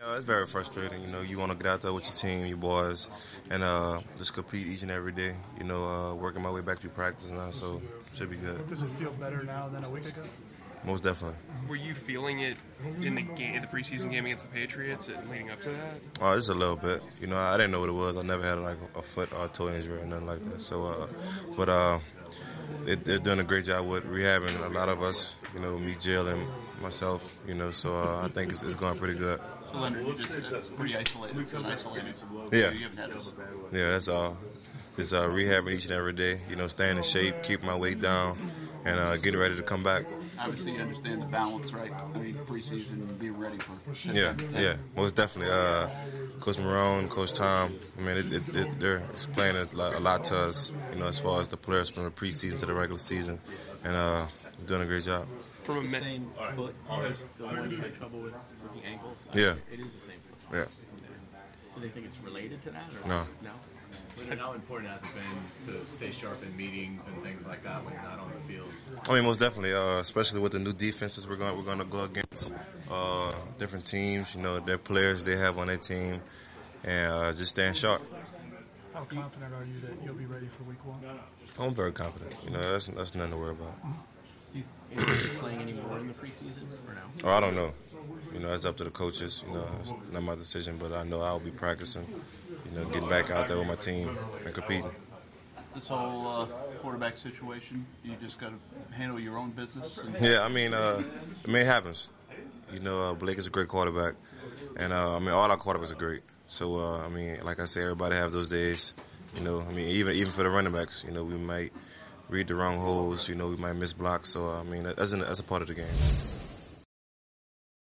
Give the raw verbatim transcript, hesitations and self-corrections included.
Uh, it's very frustrating. You know, you want to get out there with your team, your boys, and uh, just compete each and every day. You know, uh, working my way back through practice now, so should be good. Does it feel better now than a week ago? Most definitely. Were you feeling it in the game, the preseason game against the Patriots, and leading up to that? Oh, just a little bit. You know, I didn't know what it was. I never had like a foot or a toe injury or nothing like that. So, uh, but uh, they, they're doing a great job with rehabbing a lot of us. You know, me, Jill, and myself. You know, so uh, I think it's, it's going pretty good. So Leonard, you just it's pretty isolated. It's an isolated. Yeah. You haven't had it. Yeah, that's all. Just uh, rehabbing each and every day. You know, staying in shape, keeping my weight down, and uh, getting ready to come back. Obviously, you understand the balance, right? I mean, preseason and being ready for. Yeah, yeah, most definitely. Uh, Coach Marone, Coach Tom. I mean, it, it, it, they're explaining a lot, a lot to us. You know, as far as the players from the preseason to the regular season, and uh, doing a great job. From a same foot as the one you had trouble with with the ankles. Yeah, it is the same foot. Yeah. Do they think it's related to that? Or no. No. But how important has it been to stay sharp in meetings and things like that when you're not on the field? I mean, most definitely, uh, especially with the new defenses we're going we're going to go against, uh, different teams. You know, their players they have on their team, and uh, just staying sharp. How confident are you that you'll be ready for week one? I'm very confident. You know, that's that's nothing to worry about. Do you think you're playing any more in the preseason or no? Oh, I don't know. You know, it's up to the coaches. You know, it's not my decision, but I know I'll be practicing. You know, getting back out there with my team and competing. This whole uh, quarterback situation, you just got to handle your own business. And yeah, I mean, uh, I mean, it happens. You know, uh, Blake is a great quarterback, and uh, I mean, all our quarterbacks are great. So, uh, I mean, like I said, everybody has those days. You know, I mean, even even for the running backs, you know, we might read the wrong holes. You know, we might miss blocks. So, uh, I mean, that's, an, that's a part of the game.